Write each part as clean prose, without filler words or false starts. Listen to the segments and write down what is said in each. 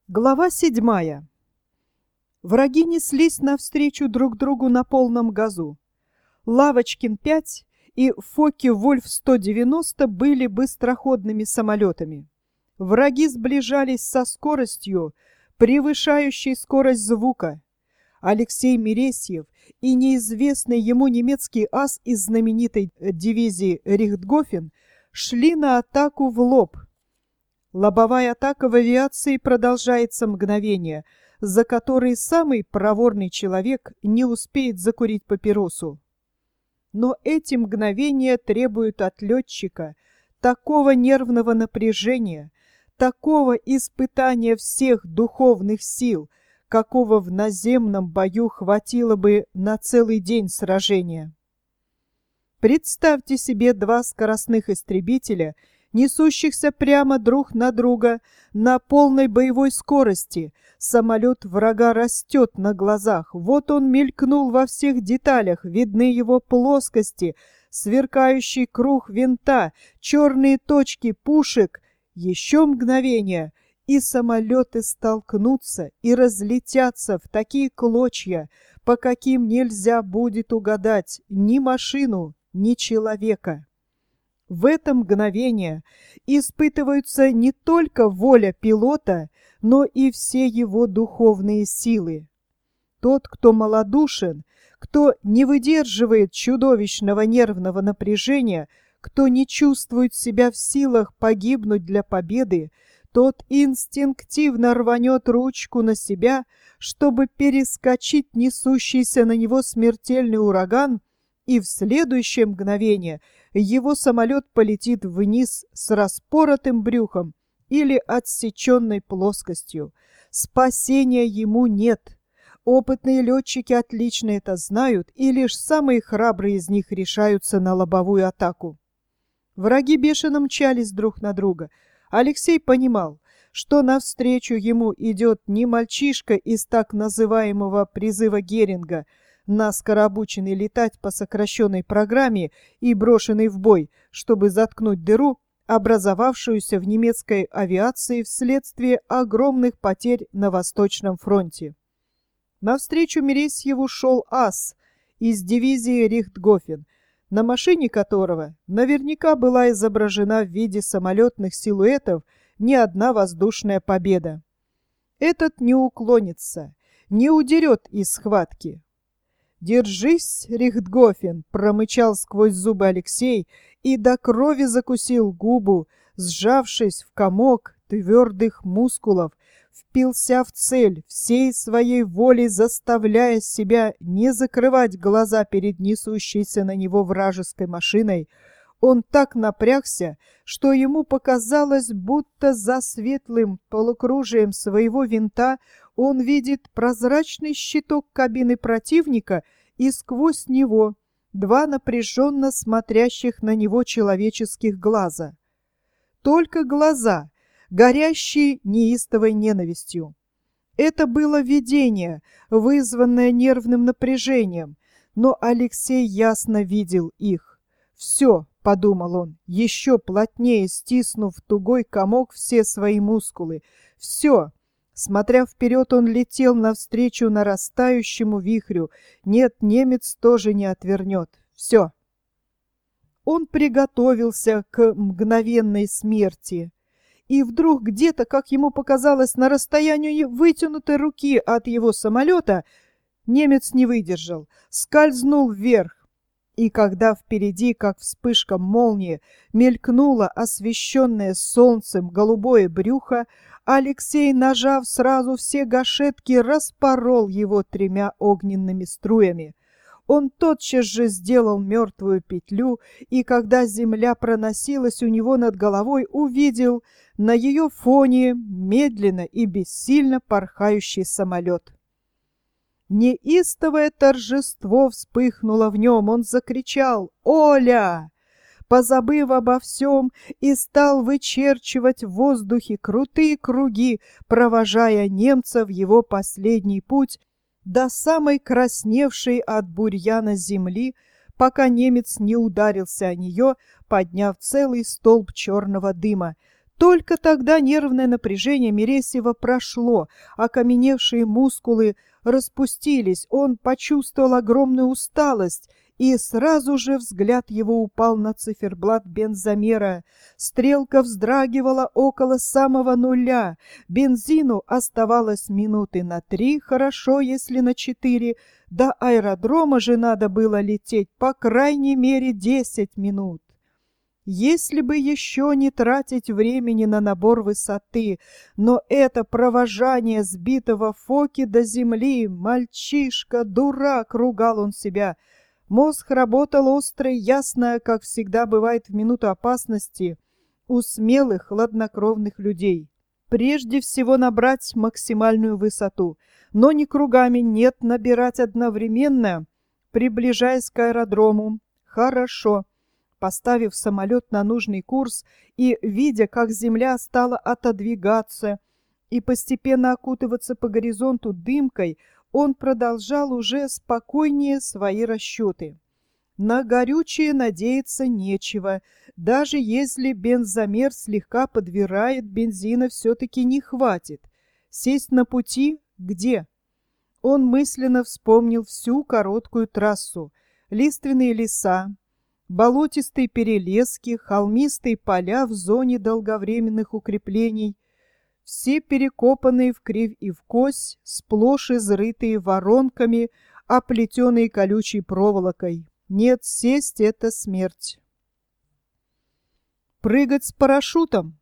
Глава 7. Враги неслись навстречу друг другу на полном газу. Лавочкин-5 и Фокке-Вульф-190 были быстроходными самолетами. Враги сближались со скоростью, превышающей скорость звука. Алексей Мересьев и неизвестный ему немецкий ас из знаменитой дивизии Рихтгофен шли на атаку в лоб. Лобовая атака в авиации продолжается мгновение, за которые самый проворный человек не успеет закурить папиросу. Но эти мгновения требуют от летчика такого нервного напряжения, такого испытания всех духовных сил, какого в наземном бою хватило бы на целый день сражения. Представьте себе два скоростных истребителя, несущихся прямо друг на друга на полной боевой скорости. Самолет врага растет на глазах. Вот он мелькнул во всех деталях. Видны его плоскости, сверкающий круг винта, черные точки пушек. Еще мгновение, и самолеты столкнутся и разлетятся в такие клочья, по каким нельзя будет угадать ни машину, ни человека. В это мгновение испытываются не только воля пилота, но и все его духовные силы. Тот, кто малодушен, кто не выдерживает чудовищного нервного напряжения, кто не чувствует себя в силах погибнуть для победы, тот инстинктивно рванет ручку на себя, чтобы перескочить несущийся на него смертельный ураган, и в следующее мгновение его самолет полетит вниз с распоротым брюхом или отсеченной плоскостью. Спасения ему нет. Опытные летчики отлично это знают, и лишь самые храбрые из них решаются на лобовую атаку. Враги бешено мчались друг на друга. Алексей понимал, что навстречу ему идет не мальчишка из так называемого призыва Геринга, наскоро обученный летать по сокращенной программе и брошенный в бой, чтобы заткнуть дыру, образовавшуюся в немецкой авиации вследствие огромных потерь на Восточном фронте. Навстречу Мересьеву шел ас из дивизии Рихтгофен, на машине которого наверняка была изображена в виде самолетных силуэтов не одна воздушная победа. Этот не уклонится, не удерет из схватки. «Держись, Рихтгофен!» — промычал сквозь зубы Алексей и до крови закусил губу, сжавшись в комок твердых мускулов, впился в цель, всей своей волей заставляя себя не закрывать глаза перед несущейся на него вражеской машиной. Он так напрягся, что ему показалось, будто за светлым полукружием своего винта он видит прозрачный щиток кабины противника, и сквозь него два напряженно смотрящих на него человеческих глаза. Только глаза, горящие неистовой ненавистью. Это было видение, вызванное нервным напряжением, но Алексей ясно видел их. «Все», — подумал он, еще плотнее стиснув в тугой комок все свои мускулы. «Все». Смотря вперед, он летел навстречу нарастающему вихрю. Нет, немец тоже не отвернет. Все. Он приготовился к мгновенной смерти. И вдруг где-то, как ему показалось, на расстоянии вытянутой руки от его самолета, немец не выдержал, скользнул вверх. И когда впереди, как вспышка молнии, мелькнуло освещенное солнцем голубое брюхо, Алексей, нажав сразу все гашетки, распорол его тремя огненными струями. Он тотчас же сделал мертвую петлю, и когда земля проносилась у него над головой, увидел на ее фоне медленно и бессильно порхающий самолет. Неистовое торжество вспыхнуло в нем. Он закричал «Оля!», позабыв обо всем, и стал вычерчивать в воздухе крутые круги, провожая немца в его последний путь до самой красневшей от бурьяна земли, пока немец не ударился о нее, подняв целый столб черного дыма, Только тогда нервное напряжение Мересьева прошло, окаменевшие мускулы распустились, он почувствовал огромную усталость, и сразу же взгляд его упал на циферблат бензомера. Стрелка вздрагивала около самого нуля. Бензину оставалось минуты на 3, хорошо, если на 4. До аэродрома же надо было лететь по крайней мере 10 минут. Если бы еще не тратить времени на набор высоты, но это провожание сбитого Фоки до земли, мальчишка, дурак, ругал он себя. Мозг работал остро и ясно, как всегда бывает в минуту опасности у смелых, хладнокровных людей. Прежде всего набрать максимальную высоту, но не кругами, нет, набирать одновременно, приближаясь к аэродрому. Хорошо. Поставив самолет на нужный курс и видя, как земля стала отодвигаться и постепенно окутываться по горизонту дымкой, он продолжал уже спокойнее свои расчеты. На горючее надеяться нечего. Даже если бензомер слегка подвирает, бензина все-таки не хватит. Сесть на пути где? Он мысленно вспомнил всю короткую трассу. Лиственные леса, болотистые перелески, холмистые поля в зоне долговременных укреплений, все перекопанные в кривь и в кось, сплошь изрытые воронками, оплетенные колючей проволокой. Нет, сесть — это смерть. Прыгать с парашютом?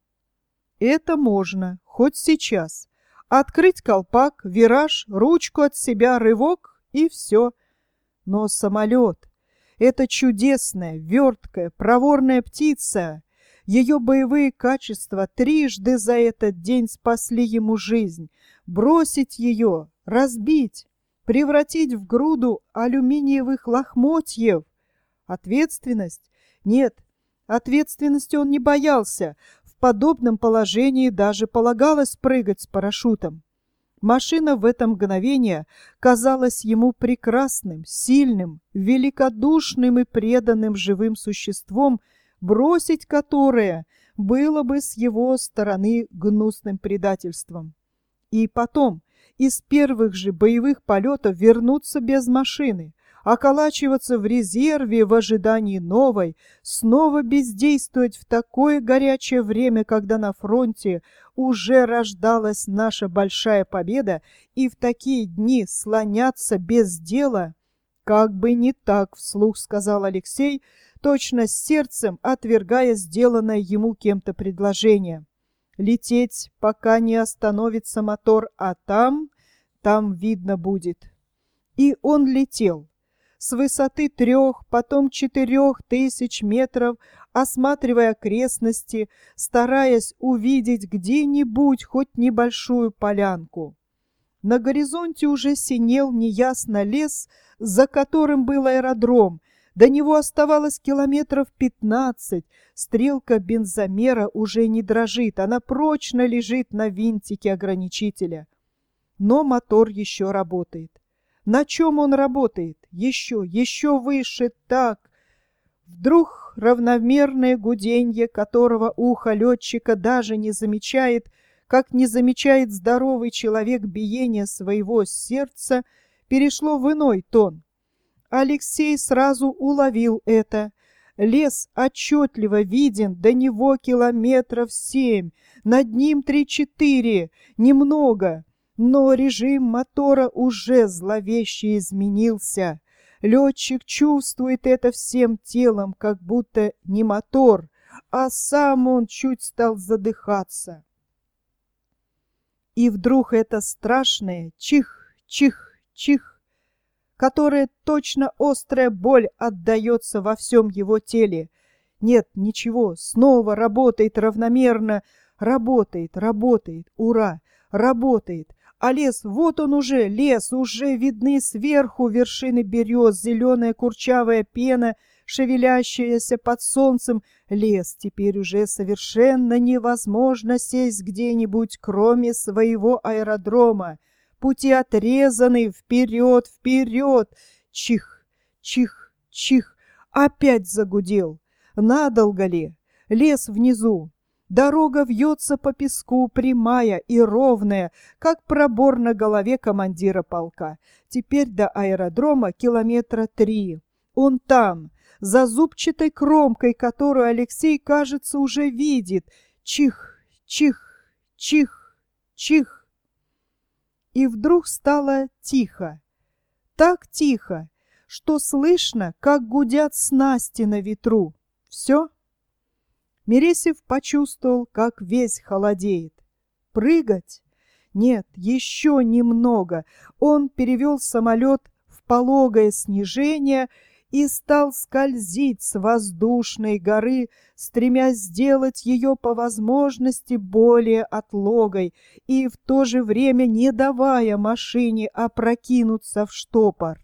Это можно, хоть сейчас. Открыть колпак, вираж, ручку от себя, рывок и все. Но самолет — это чудесная, верткая, проворная птица. Ее боевые качества трижды за этот день спасли ему жизнь. Бросить ее, разбить, превратить в груду алюминиевых лохмотьев. Ответственность? Нет, ответственности он не боялся. В подобном положении даже полагалось прыгать с парашютом. Машина в это мгновение казалась ему прекрасным, сильным, великодушным и преданным живым существом, бросить которое было бы с его стороны гнусным предательством. И потом, из первых же боевых полетов вернуться без машины, околачиваться в резерве в ожидании новой, снова бездействовать в такое горячее время, когда на фронте уже рождалась наша большая победа, и в такие дни слоняться без дела. «Как бы не так», — вслух сказал Алексей, точно с сердцем отвергая сделанное ему кем-то предложение. «Лететь, пока не остановится мотор, а там видно будет». И он летел. С высоты 3, потом 4 тысяч метров, осматривая окрестности, стараясь увидеть где-нибудь хоть небольшую полянку. На горизонте уже синел неясно лес, за которым был аэродром. До него оставалось километров 15. Стрелка бензомера уже не дрожит, она прочно лежит на винтике ограничителя. Но мотор еще работает. На чем он работает? Еще выше, так. Вдруг равномерное гуденье, которого ухо летчика даже не замечает, как не замечает здоровый человек биение своего сердца, перешло в иной тон. Алексей сразу уловил это. Лес отчетливо виден, до него километров 7, над ним 3-4, немного. Но режим мотора уже зловеще изменился. Летчик чувствует это всем телом, как будто не мотор, а сам он чуть стал задыхаться. И вдруг это страшное чих, чих, чих, которое точно острая боль отдается во всем его теле. Нет, ничего, снова работает равномерно, работает, ура, работает. А лес, вот он уже, лес, уже видны сверху вершины берез, зеленая курчавая пена, шевелящаяся под солнцем. Лес, теперь уже совершенно невозможно сесть где-нибудь, кроме своего аэродрома. Пути отрезаны, вперед, вперед. Чих, чих, чих, опять загудел. Надолго ли? Лес внизу. Дорога вьется по песку, прямая и ровная, как пробор на голове командира полка. Теперь до аэродрома 3 километра. Он там, за зубчатой кромкой, которую Алексей, кажется, уже видит. Чих, чих, чих, чих. И вдруг стало тихо. Так тихо, что слышно, как гудят снасти на ветру. Все? Мересьев почувствовал, как весь холодеет. Прыгать? Нет, еще немного. Он перевел самолет в пологое снижение и стал скользить с воздушной горы, стремясь сделать ее по возможности более отлогой и в то же время не давая машине опрокинуться в штопор.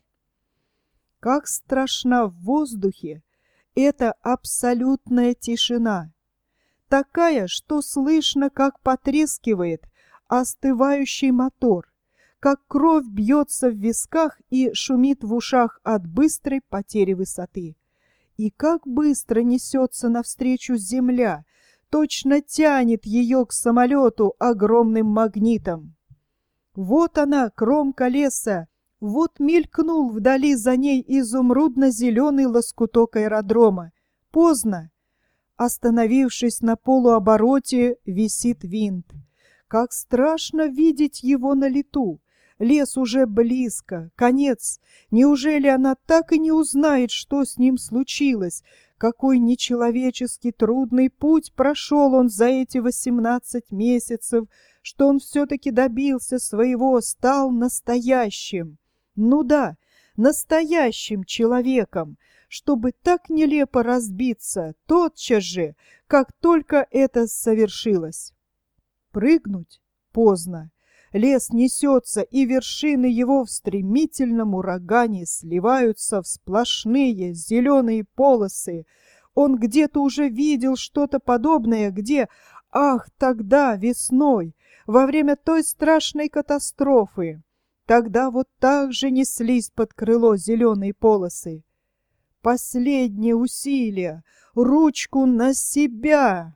Как страшна в воздухе эта абсолютная тишина! Такая, что слышно, как потрескивает остывающий мотор, как кровь бьется в висках и шумит в ушах от быстрой потери высоты. И как быстро несется навстречу земля, точно тянет ее к самолету огромным магнитом. Вот она, кромка леса, вот мелькнул вдали за ней изумрудно-зеленый лоскуток аэродрома. Поздно. Остановившись на полуобороте, висит винт. Как страшно видеть его на лету! Лес уже близко, конец. Неужели она так и не узнает, что с ним случилось? Какой нечеловечески трудный путь прошел он за эти 18 месяцев, что он все-таки добился своего, стал настоящим. Ну да, настоящим человеком, чтобы так нелепо разбиться тотчас же, как только это совершилось. Прыгнуть поздно. Лес несется, и вершины его в стремительном урагане сливаются в сплошные зеленые полосы. Он где-то уже видел что-то подобное, где, ах, тогда, весной, во время той страшной катастрофы. Тогда вот так же неслись под крыло зеленые полосы. Последнее усилие, ручку на себя.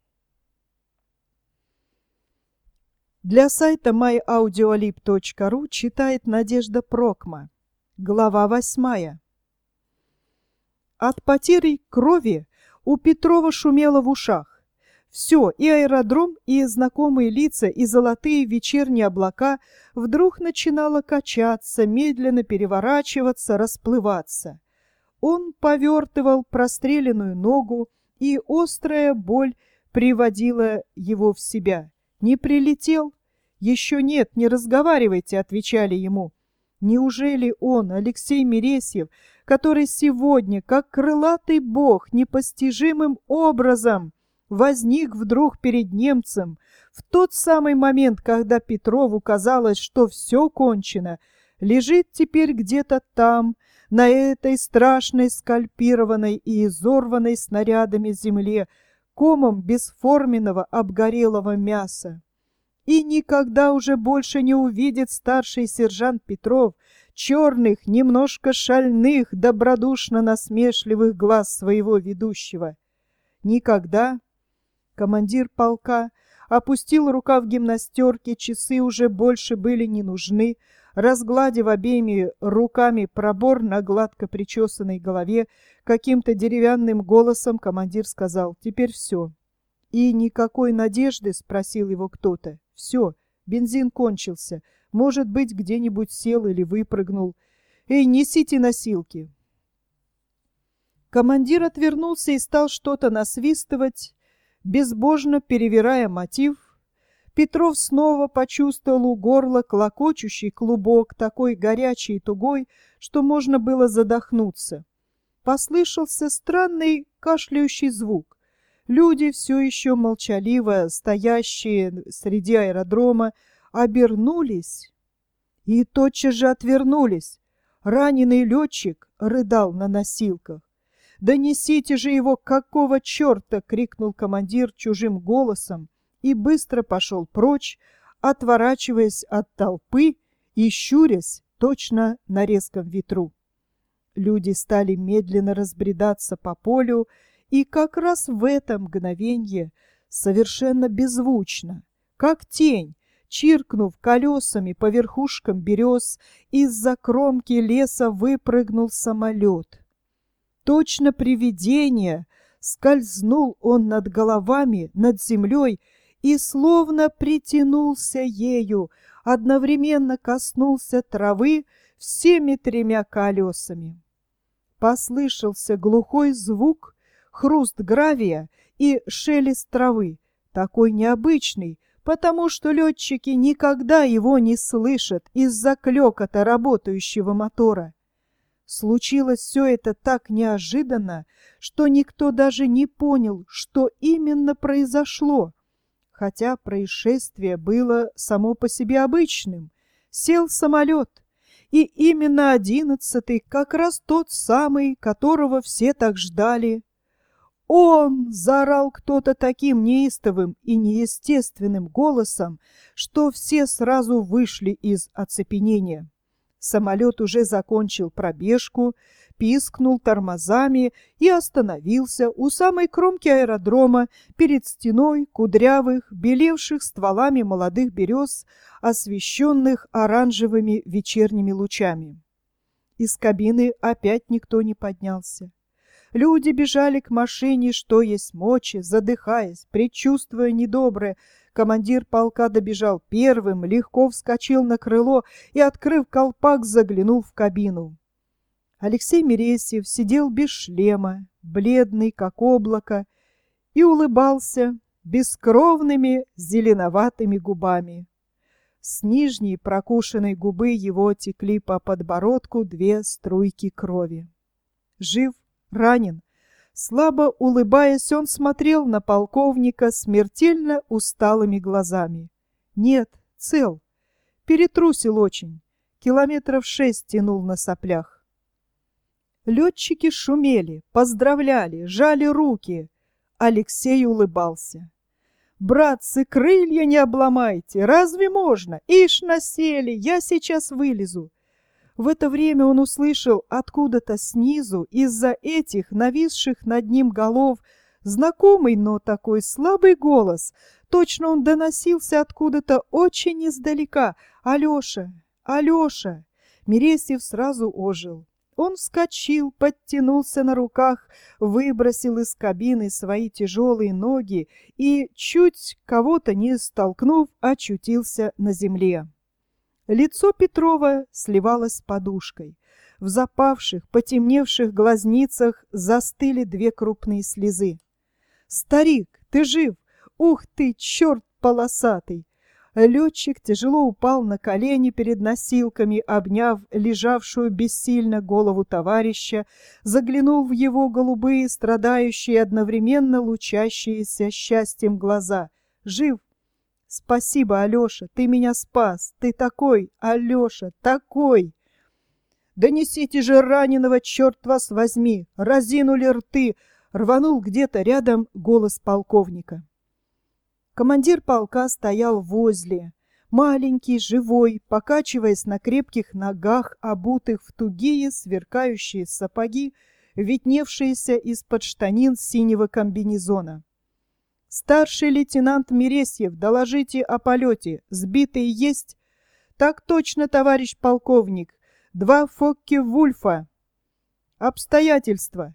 Для сайта myaudiolib.ru читает Надежда Прокма. Глава 8. От потери крови у Петрова шумело в ушах. Все, и аэродром, и знакомые лица, и золотые вечерние облака вдруг начинало качаться, медленно переворачиваться, расплываться. Он повертывал простреленную ногу, и острая боль приводила его в себя. «Не прилетел?» «Еще нет, не разговаривайте», — отвечали ему. Неужели он, Алексей Мересьев, который сегодня, как крылатый бог, непостижимым образом возник вдруг перед немцем, в тот самый момент, когда Петрову казалось, что все кончено, лежит теперь где-то там, на этой страшной скальпированной и изорванной снарядами земле, комом бесформенного обгорелого мяса? И никогда уже больше не увидит старший сержант Петров черных, немножко шальных, добродушно-насмешливых глаз своего ведущего. Никогда. Командир полка опустил рукав гимнастерки, часы уже больше были не нужны. Разгладив обеими руками пробор на гладко причесанной голове, каким-то деревянным голосом командир сказал: «Теперь все». «И никакой надежды?» — спросил его кто-то. «Все, бензин кончился. Может быть, где-нибудь сел или выпрыгнул. Эй, несите носилки!» Командир отвернулся и стал что-то насвистывать, безбожно перевирая мотив. Петров снова почувствовал у горла клокочущий клубок, такой горячий и тугой, что можно было задохнуться. Послышался странный кашляющий звук. Люди, все еще молчаливо стоящие среди аэродрома, обернулись и тотчас же отвернулись. Раненый летчик рыдал на носилках. «Да несите же его, какого черта!» — крикнул командир чужим голосом и быстро пошел прочь, отворачиваясь от толпы и щурясь точно на резком ветру. Люди стали медленно разбредаться по полю, и как раз в это мгновенье совершенно беззвучно, как тень, чиркнув колесами по верхушкам берез, из-за кромки леса выпрыгнул самолет. Точно привидение скользнул он над головами, над землей и словно притянулся ею, одновременно коснулся травы всеми тремя колесами. Послышался глухой звук, хруст гравия и шелест травы, такой необычный, потому что летчики никогда его не слышат из-за клёкота работающего мотора. Случилось все это так неожиданно, что никто даже не понял, что именно произошло, хотя происшествие было само по себе обычным. Сел самолет, и именно 11-й, как раз тот самый, которого все так ждали. «Он!» — заорал кто-то таким неистовым и неестественным голосом, что все сразу вышли из оцепенения. Самолет уже закончил пробежку, пискнул тормозами и остановился у самой кромки аэродрома перед стеной кудрявых, белевших стволами молодых берез, освещенных оранжевыми вечерними лучами. Из кабины опять никто не поднялся. Люди бежали к машине, что есть мочи, задыхаясь, предчувствуя недоброе. Командир полка добежал первым, легко вскочил на крыло и, открыв колпак, заглянул в кабину. Алексей Мересьев сидел без шлема, бледный, как облако, и улыбался бескровными зеленоватыми губами. С нижней прокушенной губы его текли по подбородку две струйки крови. Жив, ранен. Слабо улыбаясь, он смотрел на полковника смертельно усталыми глазами. Нет, цел. Перетрусил очень. 6 километров тянул на соплях. Летчики шумели, поздравляли, жали руки. Алексей улыбался. «Братцы, крылья не обломайте! Разве можно? Ишь насели, я сейчас вылезу!» В это время он услышал откуда-то снизу, из-за этих нависших над ним голов, знакомый, но такой слабый голос. Точно он доносился откуда-то очень издалека. «Алеша! Алеша!» Мересьев сразу ожил. Он вскочил, подтянулся на руках, выбросил из кабины свои тяжелые ноги и, чуть кого-то не столкнув, очутился на земле. Лицо Петрова сливалось с подушкой. В запавших, потемневших глазницах застыли 2 крупные слезы. «Старик, ты жив? Ух ты, черт полосатый!» Летчик тяжело упал на колени перед носилками, обняв лежавшую бессильно голову товарища, заглянул в его голубые, страдающие, одновременно лучащиеся счастьем глаза. «Жив? Спасибо, Алеша, ты меня спас. Ты такой, Алеша, такой!» «Донесите же раненого, черт вас возьми!» Разинули рты. Рванул где-то рядом голос полковника. Командир полка стоял возле, маленький, живой, покачиваясь на крепких ногах, обутых в тугие сверкающие сапоги, видневшиеся из-под штанин синего комбинезона. «Старший лейтенант Мересьев, доложите о полете. Сбитые есть?» «Так точно, товарищ полковник. 2 Фокке-Вульфа». «Обстоятельства.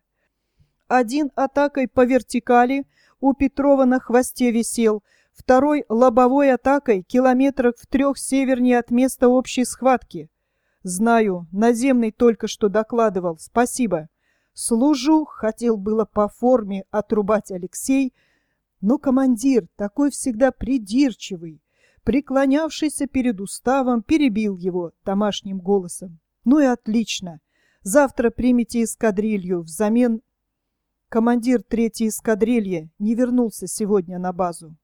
1 атакой по вертикали, у Петрова на хвосте висел, 2 лобовой атакой километрах в 3 севернее от места общей схватки». «Знаю, наземный только что докладывал. Спасибо». «Служу», — хотел было по форме отрубать Алексей, но командир, такой всегда придирчивый, преклонявшийся перед уставом, перебил его домашним голосом. «Ну и отлично. Завтра примите эскадрилью взамен...» Командир 3-й эскадрильи не вернулся сегодня на базу.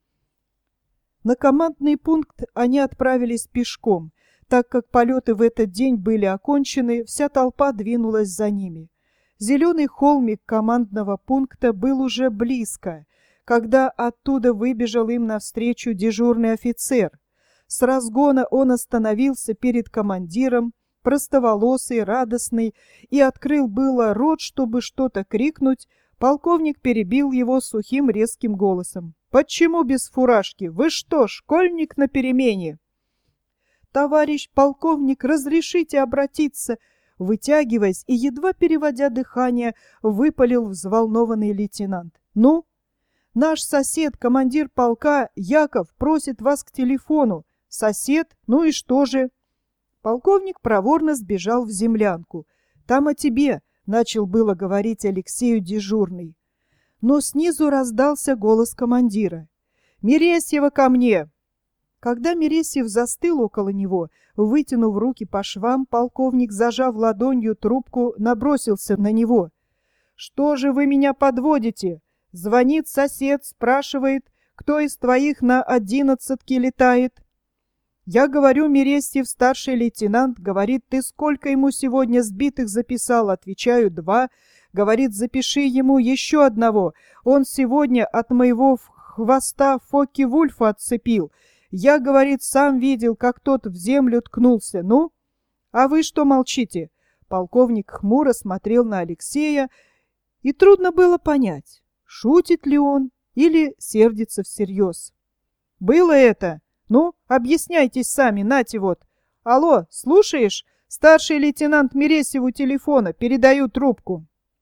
На командный пункт они отправились пешком. Так как полеты в этот день были окончены, вся толпа двинулась за ними. Зеленый холмик командного пункта был уже близко, когда оттуда выбежал им навстречу дежурный офицер. С разгона он остановился перед командиром, простоволосый, радостный, и открыл было рот, чтобы что-то крикнуть. Полковник перебил его сухим резким голосом. Почему без фуражки? Вы что, школьник на перемене? Товарищ полковник, разрешите обратиться? Вытягиваясь и едва переводя дыхание, выпалил взволнованный лейтенант. Ну? Наш сосед, командир полка Яков, просит вас к телефону. Сосед? Ну и что же? Полковник проворно сбежал в землянку. Там о тебе, начал было говорить Алексею дежурный. Но снизу раздался голос командира. «Мересьева ко мне!» Когда Мересьев застыл около него, вытянув руки по швам, полковник, зажав ладонью трубку, набросился на него. «Что же вы меня подводите? Звонит сосед, спрашивает, кто из твоих на 11-ке летает?» Я говорю, Мересьев, старший лейтенант, говорит, ты сколько ему сегодня сбитых записал? Отвечаю, 2. Говорит, запиши ему еще одного. Он сегодня от моего хвоста Фоки-Вульфа отцепил. Я, говорит, сам видел, как тот в землю ткнулся. Ну, а вы что молчите? Полковник хмуро смотрел на Алексея, и трудно было понять, шутит ли он или сердится всерьез. Было это? Ну, объясняйтесь сами, нате вот. Алло, слушаешь? Старший лейтенант Мересьеву телефона, передаю трубку.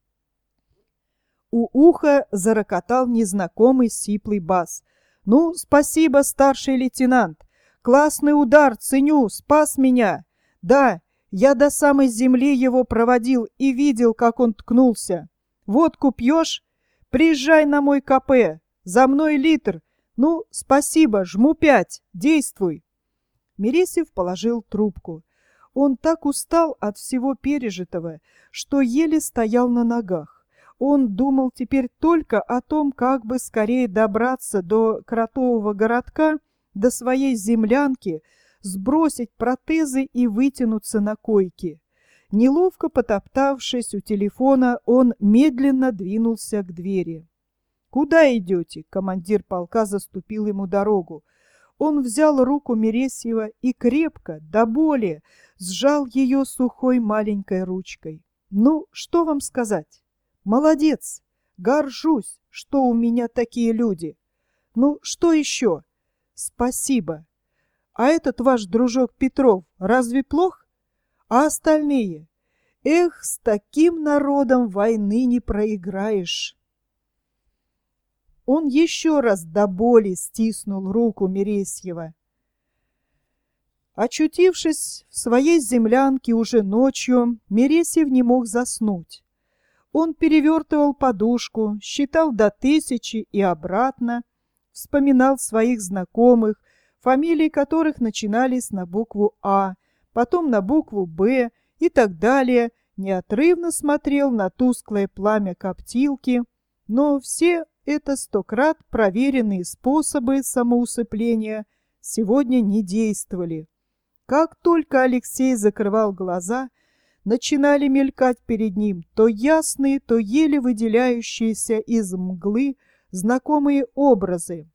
У уха зарокотал незнакомый сиплый бас. Ну, спасибо, старший лейтенант. Классный удар, ценю, спас меня. Да, я до самой земли его проводил и видел, как он ткнулся. Водку пьешь? Приезжай на мой КП. За мной литр. Ну, спасибо, жму 5. Действуй. Мересьев положил трубку. Он так устал от всего пережитого, что еле стоял на ногах. Он думал теперь только о том, как бы скорее добраться до кротового городка, до своей землянки, сбросить протезы и вытянуться на койке. Неловко потоптавшись у телефона, он медленно двинулся к двери. «Куда идете?» — командир полка заступил ему дорогу. Он взял руку Мересьева и крепко, до боли, сжал ее сухой маленькой ручкой. «Ну, что вам сказать? Молодец! Горжусь, что у меня такие люди! Ну, что еще? Спасибо! А этот ваш дружок Петров разве плох? А остальные? Эх, с таким народом войны не проиграешь!» Он еще раз до боли стиснул руку Мересьева. Очутившись в своей землянке уже ночью, Мересьев не мог заснуть. Он перевертывал подушку, считал до 1000 и обратно, вспоминал своих знакомых, фамилии которых начинались на букву «А», потом на букву «Б» и так далее, неотрывно смотрел на тусклое пламя коптилки, но все это 100-крат проверенные способы самоусыпления сегодня не действовали. Как только Алексей закрывал глаза, начинали мелькать перед ним то ясные, то еле выделяющиеся из мглы знакомые образы.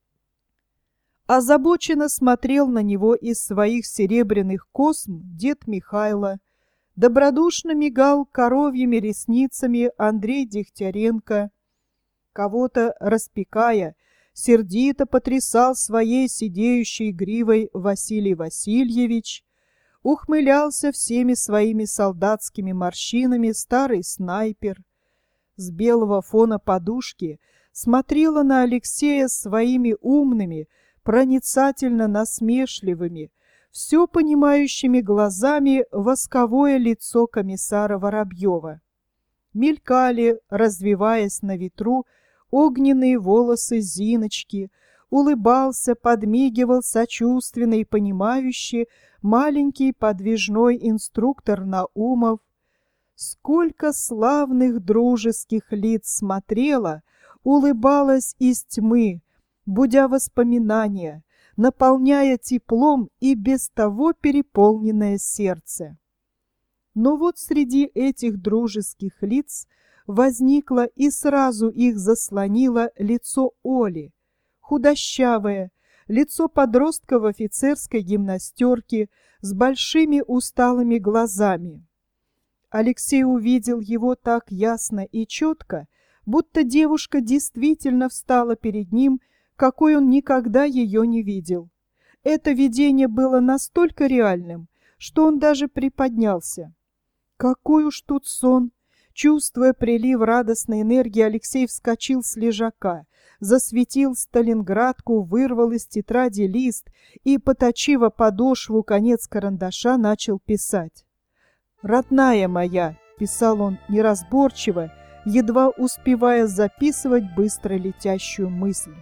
Озабоченно смотрел на него из своих серебряных косм дед Михайло, добродушно мигал коровьими ресницами Андрей Дегтяренко, кого-то распекая, сердито потрясал своей сидеющей гривой Василий Васильевич, ухмылялся всеми своими солдатскими морщинами старый снайпер. С белого фона подушки смотрела на Алексея своими умными, проницательно насмешливыми, все понимающими глазами восковое лицо комиссара Воробьева. Мелькали, развиваясь на ветру, огненные волосы Зиночки, улыбался, подмигивал сочувственно и понимающе маленький подвижной инструктор Наумов. Сколько славных дружеских лиц смотрела, улыбалась из тьмы, будя воспоминания, наполняя теплом и без того переполненное сердце. Но вот среди этих дружеских лиц возникло и сразу их заслонило лицо Оли, худощавое, лицо подростка в офицерской гимнастерке с большими усталыми глазами. Алексей увидел его так ясно и четко, будто девушка действительно встала перед ним какой он никогда ее не видел. Это видение было настолько реальным, что он даже приподнялся. Какой уж тут сон! Чувствуя прилив радостной энергии, Алексей вскочил с лежака, засветил Сталинградку, вырвал из тетради лист и, поточив о подошву конец карандаша, начал писать. «Родная моя», — писал он неразборчиво, едва успевая записывать быстро летящую мысль.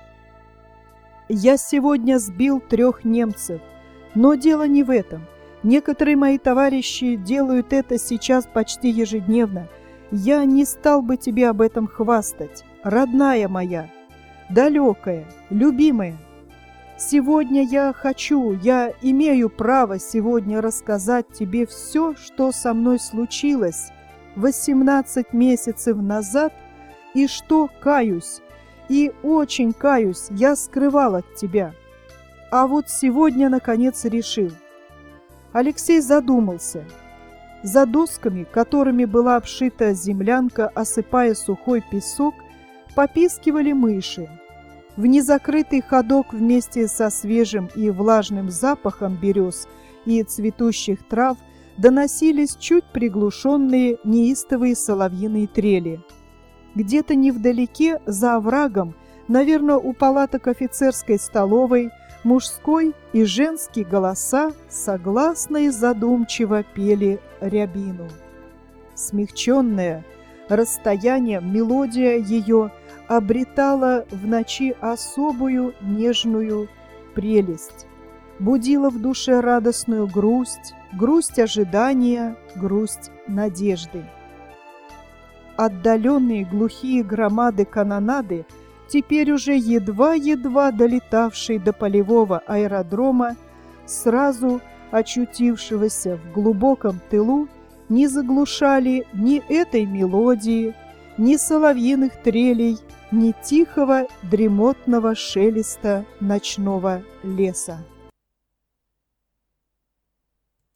«Я сегодня сбил 3 немцев, но дело не в этом. Некоторые мои товарищи делают это сейчас почти ежедневно. Я не стал бы тебе об этом хвастать, родная моя, далекая, любимая. Сегодня я имею право сегодня рассказать тебе все, что со мной случилось 18 месяцев назад, и что, каюсь, и очень каюсь, я скрывал от тебя. А вот сегодня, наконец, решил». Алексей задумался. За досками, которыми была обшита землянка, осыпая сухой песок, попискивали мыши. В незакрытый ходок вместе со свежим и влажным запахом берез и цветущих трав доносились чуть приглушенные неистовые соловьиные трели. Где-то невдалеке, за оврагом, наверное, у палаток офицерской столовой, мужской и женский голоса согласно и задумчиво пели рябину. Смягченная расстоянием, мелодия ее обретала в ночи особую нежную прелесть, будила в душе радостную грусть, грусть ожидания, грусть надежды. Отдаленные глухие громады канонады, теперь уже едва-едва долетавшие до полевого аэродрома, сразу очутившегося в глубоком тылу, не заглушали ни этой мелодии, ни соловьиных трелей, ни тихого дремотного шелеста ночного леса.